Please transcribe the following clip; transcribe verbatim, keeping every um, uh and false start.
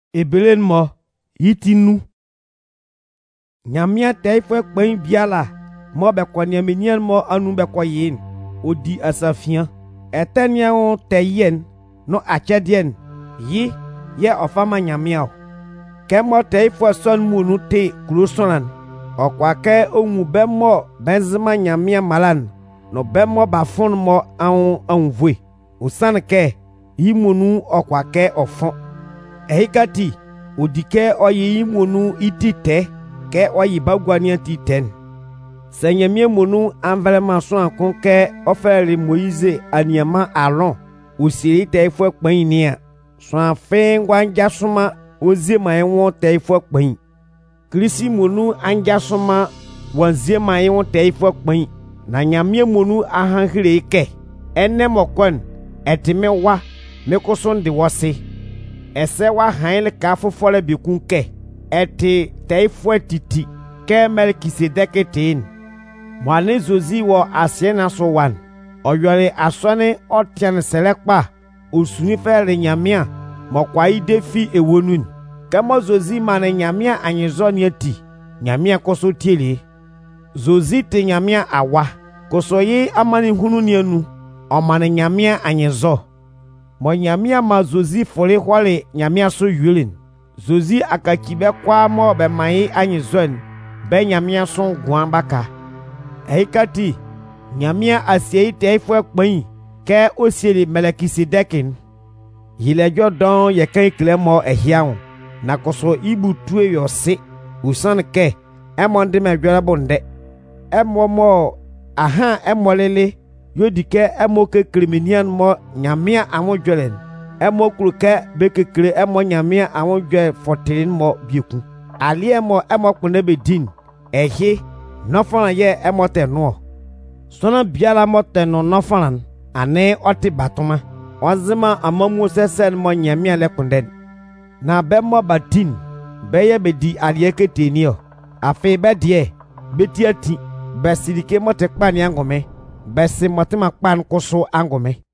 Ebelen mo yitinu nyamia tei fwe kwen biala mo be kwa nyaminian mo anu be kwa yin odi asafia etenia on teyen no achedien yi ye ofama nyamia ke mo tei fwe son munu te krusonan okwa ke onwu be mo benzema nyamia malan no be mo bafon mo an anvwe usan ke yimunu okwa ke ofon ehikati odike oyi yimunu itite ke oyi bagwania titen senyemie munu environnement so ankon ke ofere Moïse aniama Aaron osiri te fo kpan ni so afen gwanja soma ozie man won te fo kpan krisi munu anja soma wanzie man won te fo kpan na nyamie munu ahanhire ke enne mokon etime wa mekoson de wose ese wa hanle ka fofole bikun ke eti teifwe titi ke Melkisedeke tin mwane zozi wo asiena so wan oyore asone otian selekpa osuni fere nyamia mokwa idefi ewonun ke mo zozi mane nyamia anyizo ni ati nyamia koso tiele zozi te nyamia awa koso yi amani hunu ni anu omane nyamia anyizo mo nyamia ma zozi fole hwale nyamia so yulin zozi akakibe kwa mo be mai anyizon be nyamia so guan baka ehikati nyamia asiei te fo kpan ke osieli Melkisedekin yilejo don ye kan klemo ehiawo na koso ibu tue yose usan ke emonde medwara bonde emomo aha emolele yodike emoke kriminian mo nyamia amodwelen emo kruke bekekre emo nyamia amodwe fotirin mo bieku ali emo emo kpone bedin ehe nofana ye emo teno sona biala mo teno nofanan ane oti batuma ozima amamu sesen mo nyamia lekunde na be mo batin beye bedi ali ketenio afi be die betiati besidike mo tekpani angome besi motema kpan koso angome